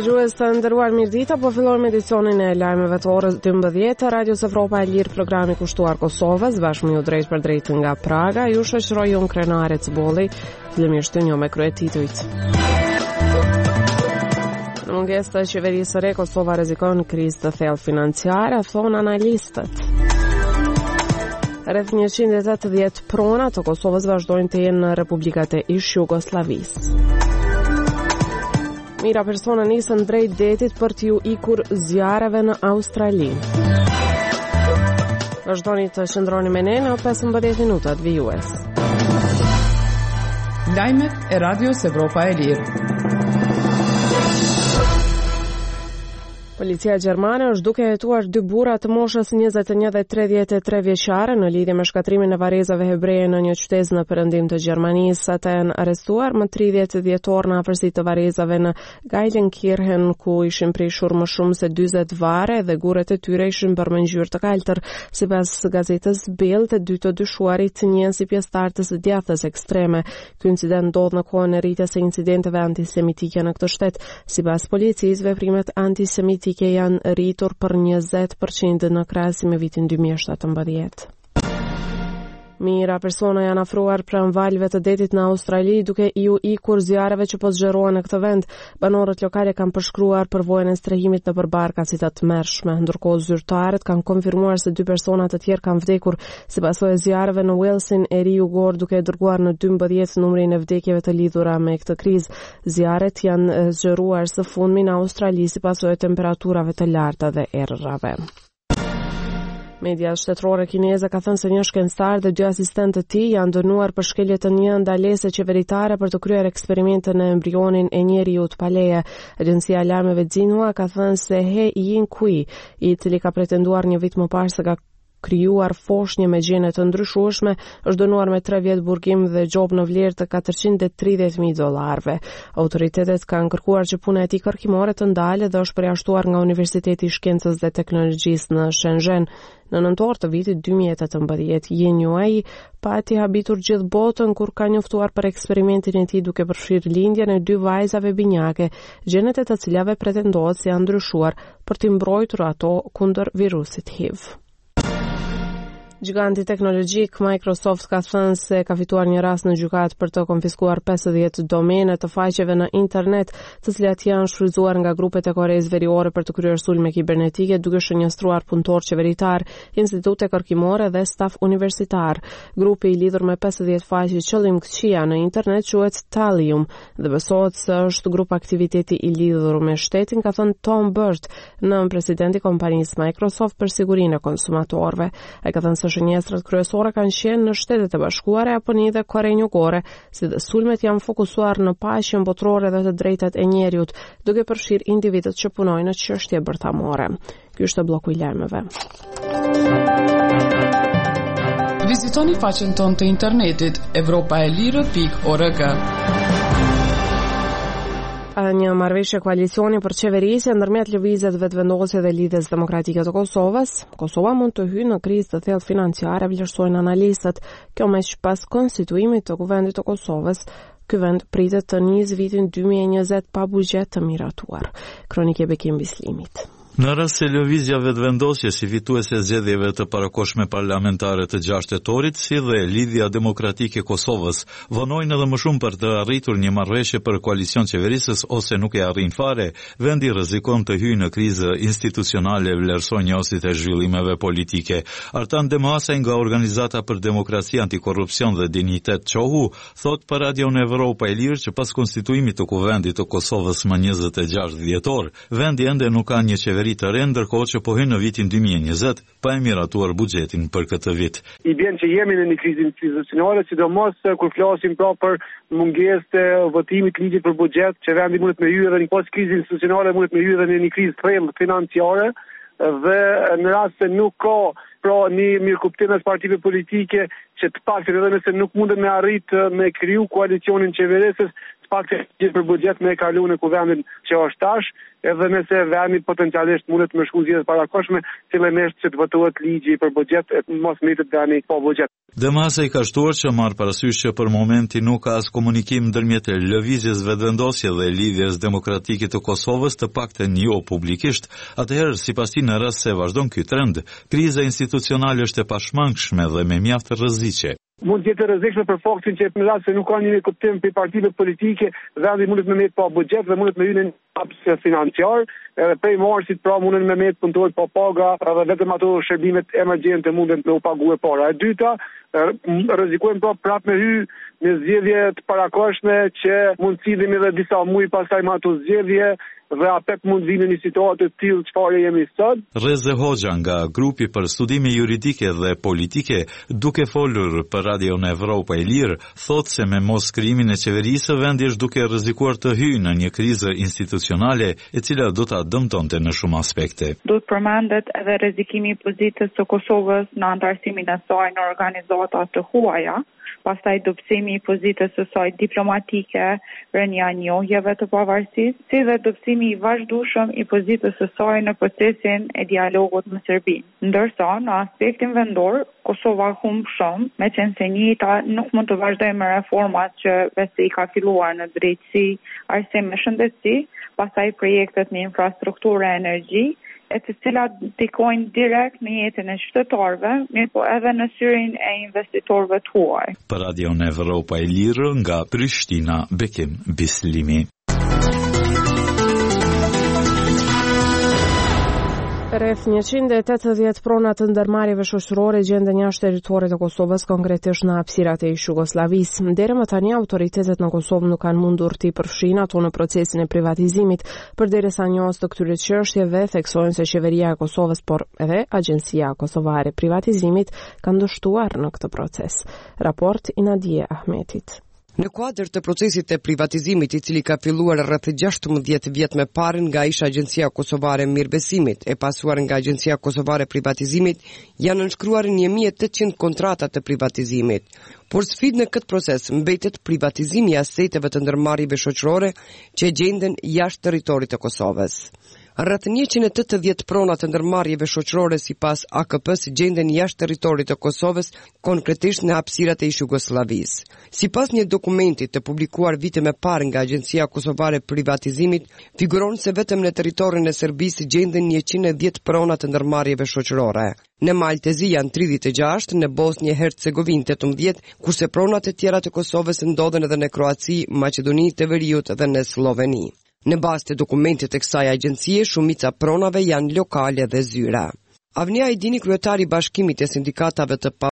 Dëgjues të nderuar, mirëdita, po fillojmë edicionin e lajmeve të orës 12 të Radios Evropa e Lirë, programi kushtuar Kosovës, bashkë me ju drejt për drejt nga Praga. Ju shoqëroj unë Krenare Cbolli, fillimisht një me krye titujt. Në mungesë të qeverisë së re, Kosova rrezikon krizë të thellë financiare, thon analistët. Rreth 180 prona të Kosovës vazhdojnë të jenë në republikat e ish Jugosllavisë. Mira persona nisën drejt detit për t'ju ikur zjarreve në Australi. Vazhdoni të qëndroni me ne në 15 minutat vijues. Lajmet e Radios Evropa e Lirë. Policia gjermane është duke hetuar 2 burra të moshës 21 dhe 33 vjeçare në lidhje me shkatrimin e varrezave hebreje në një qytet në perëndim të Gjermanisë. Ata janë arrestuar më 30 dhjetor në afërsi të varrezave në Geilenkirchen, ku ishin prishur më shumë se 40 varre dhe gurret e tyre ishin bërë me ngjyrë të kaltër. Sipas gazetës Bild, të dy të dyshuarit njehen si pjesëtar të së djathtas ekstreme. Ky incident ndodh në kohën e rritjes së incidenteve antisemitike në këtë shtet. Sipas policisë, veprimet antisemitike janë rritur për 20% në krahasim me vitin 2017. Mira persona janë afruar pranë valëve të detit në Australi duke iu ikur zjarreve që po zgjerohen në këtë vend. Banorët lokale kanë përshkruar përvojën e strehimit nëpër barka si të tmerrshme, ndërkohë zyrtarët kanë konfirmuar se 2 persona të tjerë kanë vdekur. Sipas së zjarreve në Walesin e ri u gor duke dërguar në 12 numrin e vdekjeve të lidhura me këtë krizë. Zjarret janë zgjeruar së fundmi në Australi sipas së temperaturave të larta dhe errrave. Media shtetërore kineze ka thënë se një shkencëtar dhe 2 asistentë të tij janë dënuar për shkelje të një ndalese qeveritare për të kryer eksperimente në embrionin e njeriut pa leje. Agjencia e lajmeve Xinhua ka thënë se He Yinkui, i cili ka pretenduar një vit më parë se ka krijuar foshnjë me gjene të ndryshueshme, është dënuar me 3 vjet burgim dhe gjop në vlerë të $430,000. Autoritetet kanë kërkuar që puna e tij kërkimore të ndalet dhe është përjashtuar nga Universiteti i Shkencës dhe Teknologjisë në Shenzhen. Në nëntor të vitit 2018, Yinkui pati habitur gjithë botën kur ka njoftuar për eksperimentin e tij duke përfshirë lindjen e 2 vajzave binjake, gjenet e të cilave pretendohet se janë ndryshuar për t'i mbrojtur ato kundër virusit HIV. Giganti teknologjik Microsoft ka thënë se ka fituar një rast në gjykatë për të konfiskuar 50 domene të faqeve në internet, të cilat janë shfrytzuar nga grupet e Koreas Veriore për të kryer sulme kibernetike, duke shënjestruar punëtor qeveritar, institute kërkimore dhe staf universitar. Grupi i lidhur me 50 faqe qëllimkëqija në internet quhet Talium dhe besohet se është grup aktiviteti i lidhur me shtetin, ka thënë Tom Burt, nën presidenti i kompanisë Microsoft për sigurinë e konsumatorëve. Ai ka thënë shënjestrat kryesore kanë qenë në Shtetet e Bashkuara, Japoni dhe Korenë Jugore, si dhe sulmet janë fokusuar në paqen botërore dhe të drejtat e njeriut, duke përfshirë individët që punojnë në çështje bërthamore. Ky është bloku i lajmeve. Vizitoni faqen tonë të internetit europaelire.org. Një marrëveshje koalicioni për qeverisje ndërmjet lëvizjet vetëvendosje dhe lidhjes demokratike të Kosovës. Kosova mund të hyjë në krizë të thellë financiare, vlerësojnë analistët. Kjo me pas konstituimit të kuvendit të Kosovës. Ky vend pritet të nisë vitin 2020 pa buxhet të miratuar. Kronikë Bekim Bislimit. Në rast se lëvizja vetëvendosje si fituese zgjedhjeve të parakohshme parlamentare të 6 shtetorit, si dhe lidhja demokratike Kosovës, vonojnë edhe më shumë për të arritur një marrëveshje për koalicion qeverisës ose nuk e arrin fare, vendi rrezikon të hyjë në krizë institucionale, vlerësojnë njësit e zhvillimeve politike. Artan Demasaj nga Organizata për Demokraci, Antikorrupsion dhe Dinjitet Çohu, thot për Radion Evropa e Lirë që pas konstituimit të kuvendit të Kosovës më 26 dhjetor, vendi ende nuk ka një qeveri të re, ndërkohë që po hyn në vitin 2020 pa e miratuar buxhetin për këtë vit. I bën që jemi në një krizë institucionale, sidomos kur flasim për mungesë të votimit ligjit për buxhet, që vendi mund të më hyjë edhe në pas krizë institucionale, mund të më hyjë edhe në një krizë thellë financiare, dhe në rast se nuk ka një mirëkuptim mes partive politike që të paktën edhe nëse nuk mundet me arrit me kriju koalicionin qeverisës, pakte për buxhet me kalu në kuvendin që është tash, edhe nëse vendi potencialisht mundet të më shku zgjedhjet parakoshme, fillimisht që të votohet ligji për buxhet, mos mbetet veni pa buxhet. Demasa i ka shtuar që marr parasysh që për momentin nuk ka as komunikim ndërmjet lëvizjes vetëvendosje dhe lidhjes demokratike të Kosovës, të paktën jo publikisht. Atëherë, sipas tij, në rast se vazhdon ky trend, kriza institucionale është e pashmangshme dhe me mjaft rreziqe. Mund të jetë rrezikshme për faktin që në rast se nuk ka një kuptim për partive politike, vendi mundet me met pa buxhet dhe mundet me hyrë në haps financiar, edhe prej marsit pra mundet me met punëtor pa paga, edhe vetëm ato shërbimet emergjente munden me u paguar para. E dyta, rrezikojmë pra prapë me hy në zgjedhje të parakoshme që mund sillim edhe disa muaj pastaj me ato zgjedhje dhe apet mund vinë një situatë të tillë çfarë jemi sot. Reze Hoxha nga grupi për studime juridike dhe politike, duke folur për Radio në Evropa e Lirë, thotë se me mos krijimin e qeverisë vendi është duke rrezikuar të hyjë në një krizë institucionale e cila do ta dëmtonte në shumë aspekte. Do të përmendet edhe rrezikimi i pozitës së Kosovës në antarësimin e saj në organizata të huaja, pastaj dobësimi i pozitës së saj diplomatike, rënia e njohjeve të pavarësisë, si dhe dobësimi i vazhdueshëm i pozitës së saj në procesin e dialogut me Serbinë. Ndërsa në aspektin vendor, Kosova humb shumë, meqense njëjta nuk mund të vazhdojë me reformat që vetë i ka filluar në drejtësi, arsim me shëndetësi, pastaj projektet në infrastrukturë e energji, e të cilat ndikojnë direkt në jetën e qytetarëve, mirë po edhe në syrin e investitorëve të huaj. Për Radio në Evropa e Lirë nga Prishtina, Bekim Bislimi. Rreth 180 prona të ndërmarrjeve shoqërore gjenden jashtë territorit të Kosovës, konkretisht në hapësirat e Jugosllavisë. Deri më tani autoritetet në Kosovë nuk kanë mundur të përfshinë ato në procesin e privatizimit, përderisa njohës të këtyre çështjeve theksojnë se qeveria e Kosovës, por edhe Agjencia Kosovare e Privatizimit kanë dështuar në këtë proces. Raport i Nadije Ahmetit. Në kuadër të procesit të privatizimit, i cili ka filluar rreth 16 vjet më parë nga isha Agjencia Kosovare e Mirëbesimit e pasuar nga Agjencia Kosovare e Privatizimit, janë nënshkruar 1800 kontrata të privatizimit. Por sfidë në këtë proces mbetet privatizimi i aseteve të ndërmarrjeve shoqërore që gjenden jashtë territorit të Kosovës. Rreth 180 prona të ndërmarrjeve shoqërore sipas AKP-s gjenden jashtë territorit të Kosovës, konkretisht në hapësirat e Jugosllavisë. Sipas një dokumenti të publikuar vite më parë nga Agjencia Kosovare e Privatizimit, figuron se vetëm në territorin e Serbisë gjenden 110 prona të ndërmarrjeve shoqërore. Në Maltezi janë 36, në Bosnjë e Hercegovinë 18, kurse pronat e tjera të Kosovës ndodhen edhe në Kroaci, Maqedoni të Veriut dhe në Sloveni. Në bazë të dokumentit të kësaj agjencie, shumica pronave janë lokale dhe zyra. Avnia Ajdini, kryetari i Bashkimit të Sindikatave të